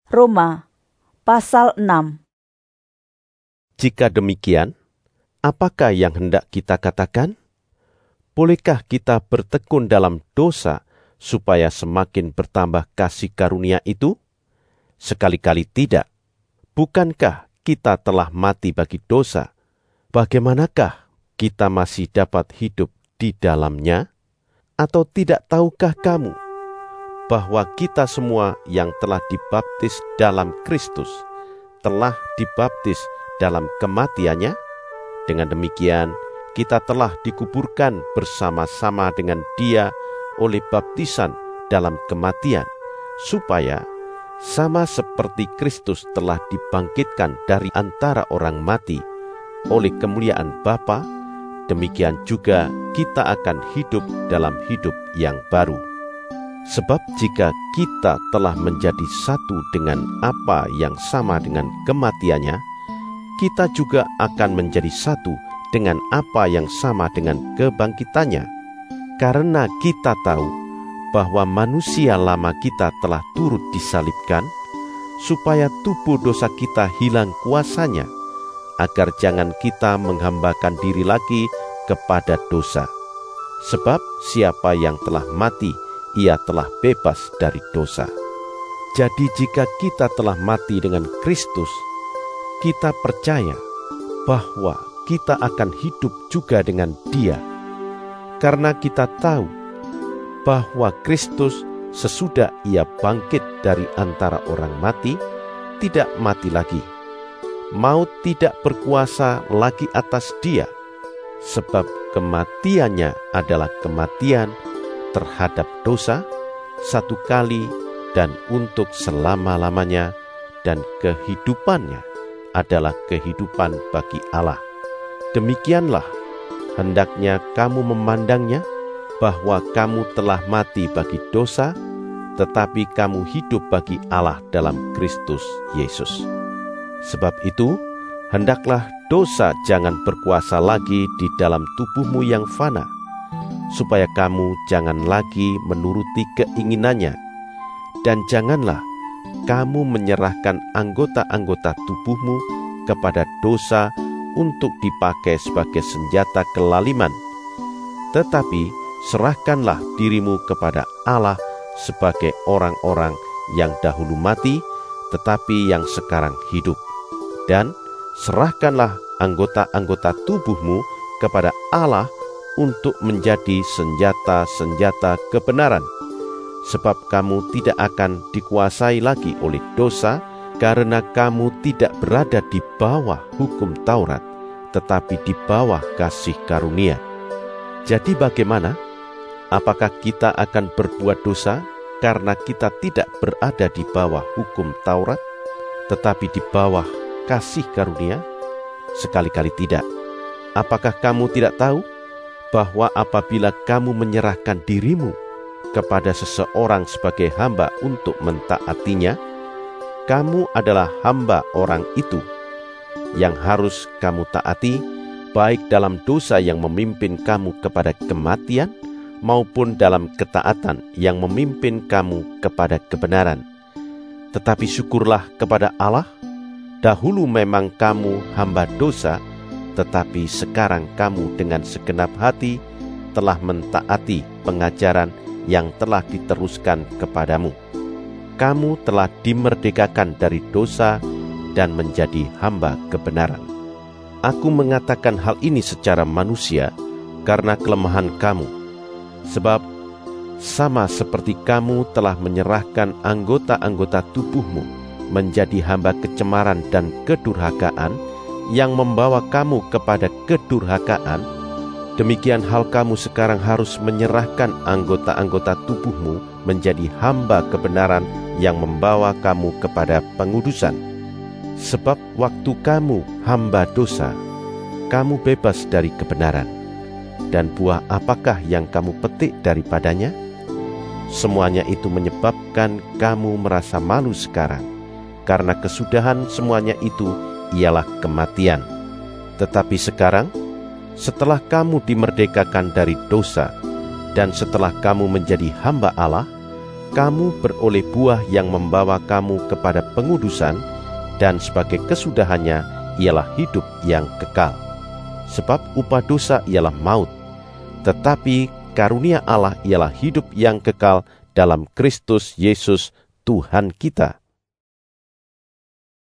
Roma pasal 6. Jika demikian, apakah yang hendak kita katakan? Bolehkah kita bertekun dalam dosa supaya semakin bertambah kasih karunia itu? Sekali-kali tidak. Bukankah kita telah mati bagi dosa? Bagaimanakah kita masih dapat hidup di dalamnya? Atau tidak tahukah kamu bahwa kita semua yang telah dibaptis dalam Kristus telah dibaptis dalam kematiannya? Dengan demikian, kita telah dikuburkan bersama-sama dengan Dia oleh baptisan dalam kematian, supaya sama seperti Kristus telah dibangkitkan dari antara orang mati oleh kemuliaan Bapa, demikian juga kita akan hidup dalam hidup yang baru. Sebab jika kita telah menjadi satu dengan apa yang sama dengan kematiannya, kita juga akan menjadi satu dengan apa yang sama dengan kebangkitannya. Karena kita tahu bahwa manusia lama kita telah turut disalibkan, supaya tubuh dosa kita hilang kuasanya, agar jangan kita menghambakan diri lagi kepada dosa. Sebab siapa yang telah mati, ia telah bebas dari dosa. Jadi jika kita telah mati dengan Kristus, kita percaya bahwa kita akan hidup juga dengan Dia. Karena kita tahu bahwa Kristus sesudah ia bangkit dari antara orang mati, tidak mati lagi. Maut tidak berkuasa lagi atas Dia, sebab kematiannya adalah kematian terhadap dosa, satu kali dan untuk selama-lamanya, dan kehidupannya adalah kehidupan bagi Allah. Demikianlah hendaknya kamu memandangnya, bahwa kamu telah mati bagi dosa, tetapi kamu hidup bagi Allah dalam Kristus Yesus. Sebab itu, hendaklah dosa jangan berkuasa lagi di dalam tubuhmu yang fana, supaya kamu jangan lagi menuruti keinginannya, dan janganlah kamu menyerahkan anggota-anggota tubuhmu kepada dosa untuk dipakai sebagai senjata kelaliman. Tetapi serahkanlah dirimu kepada Allah sebagai orang-orang yang dahulu mati, tetapi yang sekarang hidup. Dan serahkanlah anggota-anggota tubuhmu kepada Allah untuk menjadi senjata-senjata kebenaran. Sebab kamu tidak akan dikuasai lagi oleh dosa, karena kamu tidak berada di bawah hukum Taurat, tetapi di bawah kasih karunia. Jadi bagaimana? Apakah kita akan berbuat dosa karena kita tidak berada di bawah hukum Taurat, tetapi di bawah kasih karunia? Sekali-kali tidak. Apakah kamu tidak tahu bahwa apabila kamu menyerahkan dirimu kepada seseorang sebagai hamba untuk mentaatinya, kamu adalah hamba orang itu, yang harus kamu taati, baik dalam dosa yang memimpin kamu kepada kematian, maupun dalam ketaatan yang memimpin kamu kepada kebenaran. Tetapi syukurlah kepada Allah, dahulu memang kamu hamba dosa, tetapi sekarang kamu dengan segenap hati telah mentaati pengajaran yang telah diteruskan kepadamu. Kamu telah dimerdekakan dari dosa dan menjadi hamba kebenaran. Aku mengatakan hal ini secara manusia karena kelemahan kamu. Sebab sama seperti kamu telah menyerahkan anggota-anggota tubuhmu menjadi hamba kecemaran dan kedurhakaan yang membawa kamu kepada kedurhakaan, demikian hal kamu sekarang harus menyerahkan anggota-anggota tubuhmu menjadi hamba kebenaran yang membawa kamu kepada pengudusan. Sebab waktu kamu hamba dosa, kamu bebas dari kebenaran. Dan buah apakah yang kamu petik daripadanya? Semuanya itu menyebabkan kamu merasa malu sekarang, karena kesudahan semuanya itu ialah kematian. Tetapi sekarang, setelah kamu dimerdekakan dari dosa, dan setelah kamu menjadi hamba Allah, kamu beroleh buah yang membawa kamu kepada pengudusan, dan sebagai kesudahannya ialah hidup yang kekal. Sebab upah dosa ialah maut, tetapi karunia Allah ialah hidup yang kekal dalam Kristus Yesus Tuhan kita.